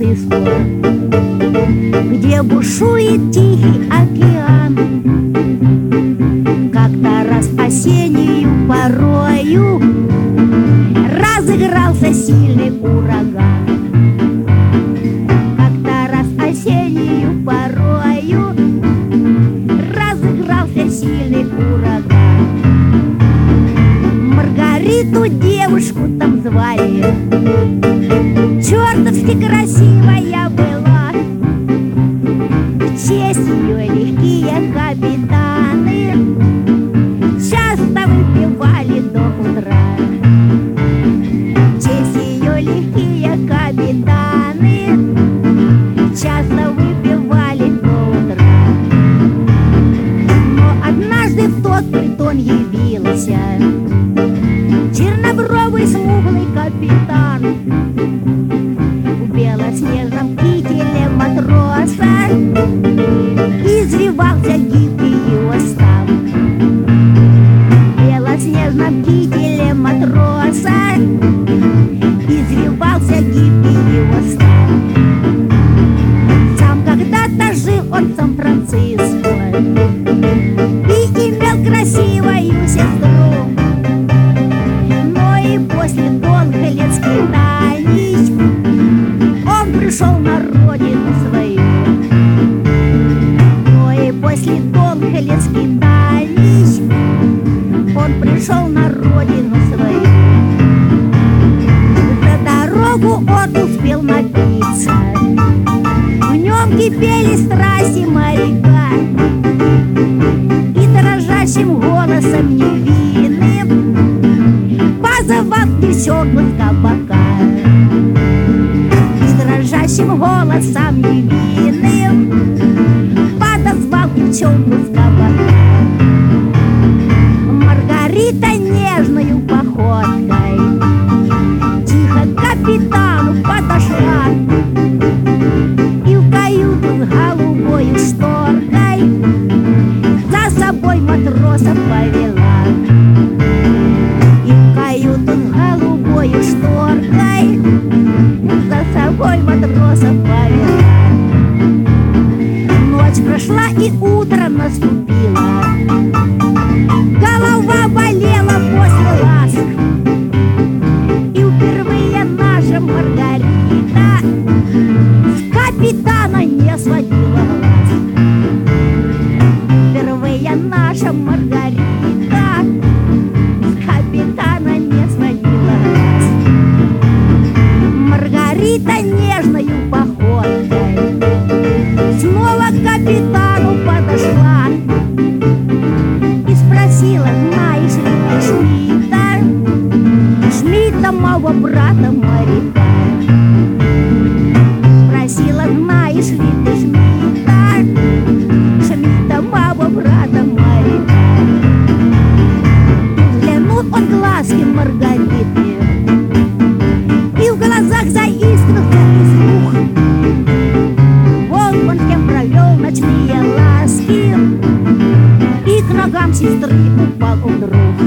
Франциско, где бушует тихий океан. Как-то раз осеннюю порою разыгрался сильный ураган. Как-то раз осеннюю порою разыгрался сильный ураган. Маргариту девушку там звали, чертовски красивая была. В честь ее легкие капитаны часто выпивали до утра. В честь ее легкие капитаны часто выпивали до утра. Но однажды в тот притон явился чернобровый смуглый капитан в белоснежном кителе матроса. Извивался гибкий его став. В белоснежном кителе матроса извивался гибкий его став. Сам когда-то жил он в Сан-Франциско и имел красивую сестру. Но и после долгих лет скитаний он пришел на родину свою. Но и после долгих лет скитаний он пришел на родину свою. За дорогу он успел напиться, в нем кипели страсти моряка, и дрожащим голосом невинным позывал девчонку с кабака. С дрожащим голосом невинным подозвал девчонку с кабака. Маргарита нежною походкой тихо к капитану подошла и в каюту с голубою шторкой за собой матросов повела. И в каюту с голубою шторкой за собой матросов повела. Ночь прошла и утро наступило. Голова болела после ласк, и впервые наша Маргарита с капитана не сводила глаз. Впервые наша Маргарита с капитана не сводила глаз. Маргарита нежною походкой снова к капитану подошла и спросила: знаешь ли ты Шмидта, Шмидта, моего брата моряка? Спросила: знаешь ли ты Шмидта, Шмидта, моего брата моряка? Взглянул он в глазки Маргариты, и в глазах заискрился испуг. Он с кем провел ночные ласки, и к ногам сестры упал он вдруг.